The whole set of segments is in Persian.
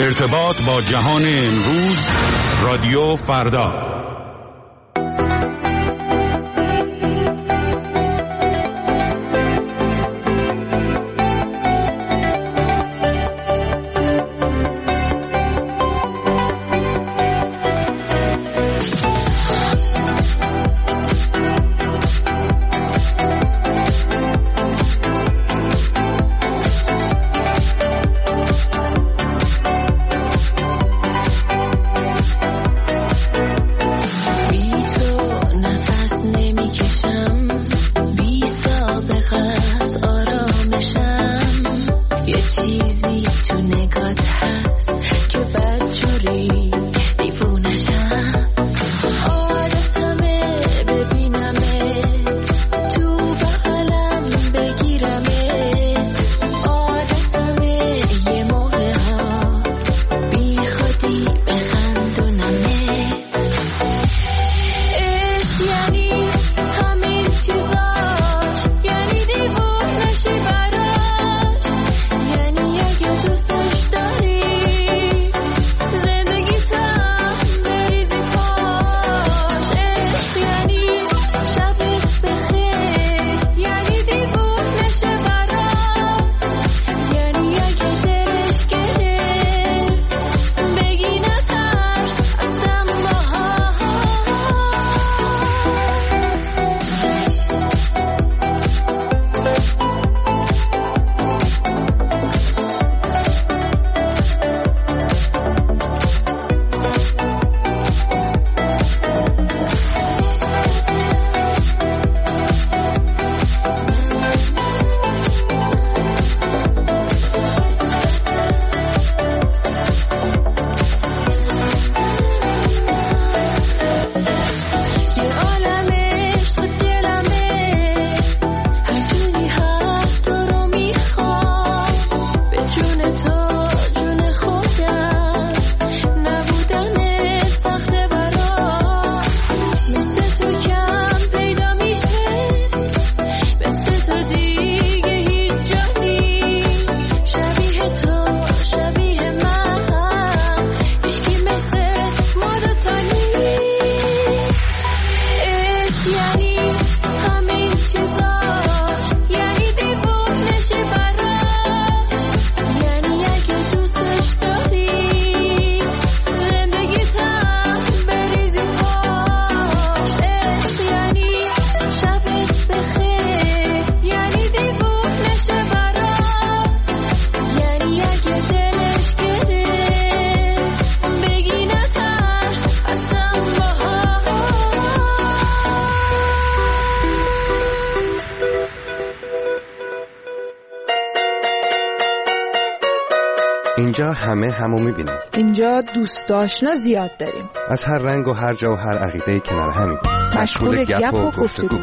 ارتباط با جهان امروز، رادیو فردا. اینجا همو میبینیم. اینجا دوست آشنا زیاد داریم. از هر رنگ و هر جا و هر عقیده‌ای کنار همیم. مشغول گپ و گفتگو.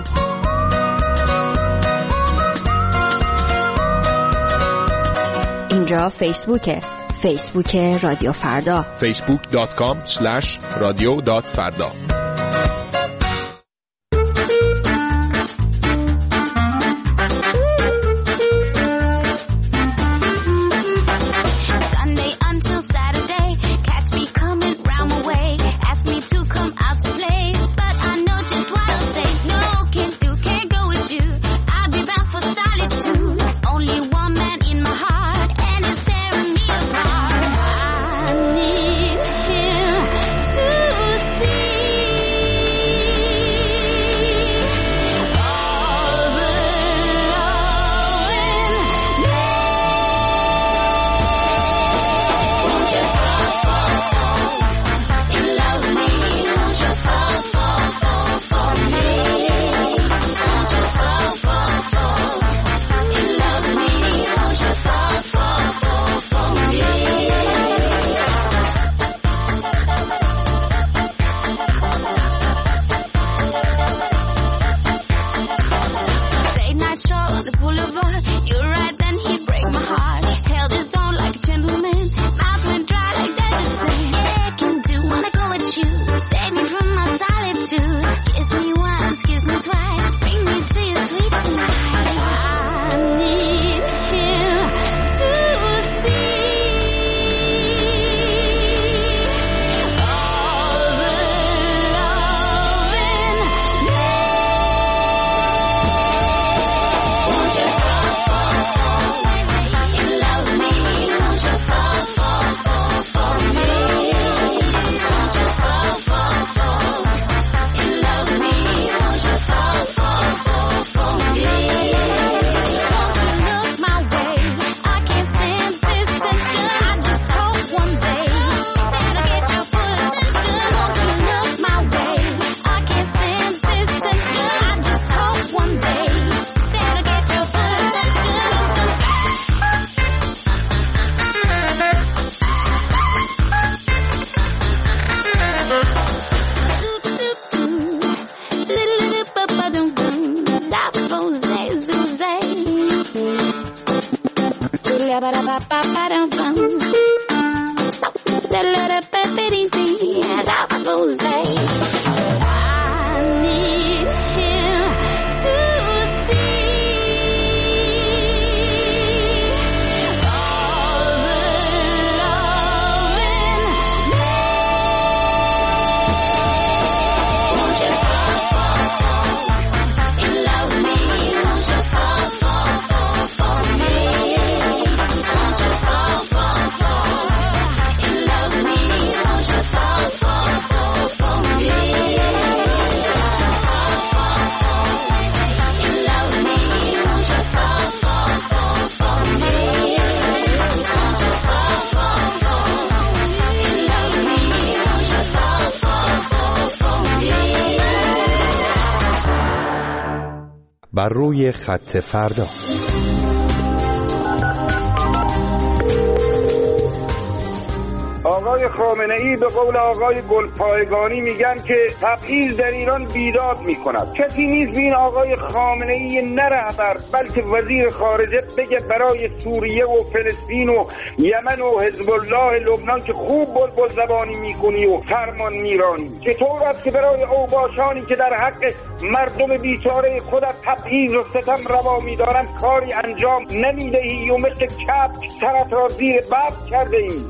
اینجا فیسبوک رادیو فردا. facebook.com/radio.farda. See بر روی خط فردا. آقای خامنه‌ای به قول آقای گلپایگانی میگن که تبعیض در ایران بیداد میکند. کسی نیست این آقای خامنه‌ای نه رهبر بلکه وزیر خارجه بگه برای سوریه و فلسطین و یمن و حزب الله لبنان که خوب بلبل زبانی میکنی و فرمان میرانی، چطور است که برای اوباشانی که در حق مردم بیچاره خودت تبعیض و ستم روا میدارن کاری انجام نمیدهی و مثل کبک سرت را زیر ببر کرده ای؟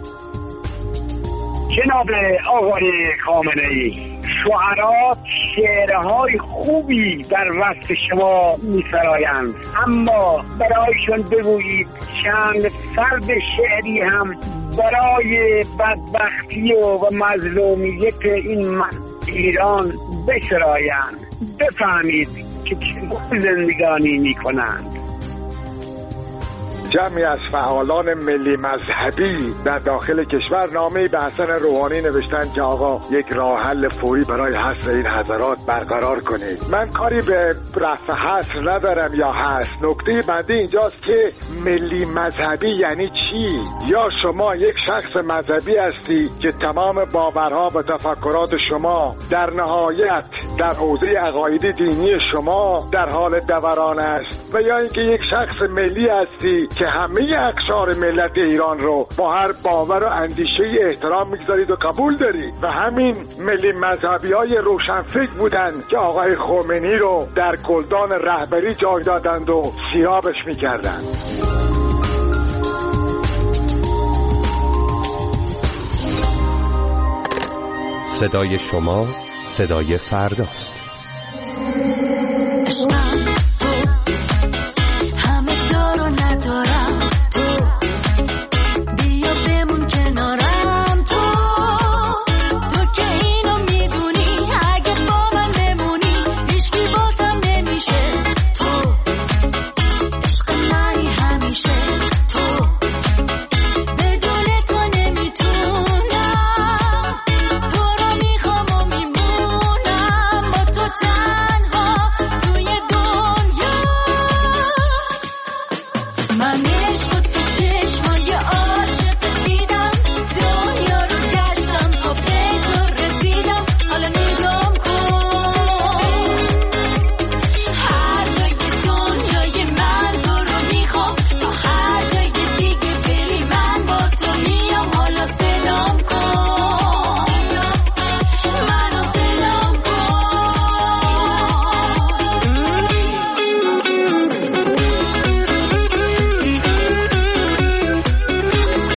جناب آقای خامنه‌ای، شعرا شعرهای خوبی در وصف شما می‌سرایند، اما برایشان بگویید چند فرد شعری هم برای بدبختی و مظلومیت این ایران بسرایند، بفهمید که چه زندگانی می‌کنند. جمعی از فعالان ملی مذهبی در داخل کشور نامه‌ای به حسن روحانی نوشتن که آقا یک راه حل فوری برای حصر این حضرات برقرار کنید. من کاری به رفع حصر ندارم یا هست، نکته بعدی اینجاست که ملی مذهبی یعنی چی؟ یا شما یک شخص مذهبی هستی که تمام باورها و تفکرات شما در نهایت در حوزه عقایدی دینی شما در حال دوران است، و یا اینکه یک شخص ملی هستی که همه اقشار ملت ایران رو با هر باور و اندیشه احترام میگذارید و قبول دارید، و همین ملی مذهبی های روشنفکر بودن که آقای خمینی رو در گلدان رهبری جای دادند و سیرابش میکردند. صدای شما صدای فرداست.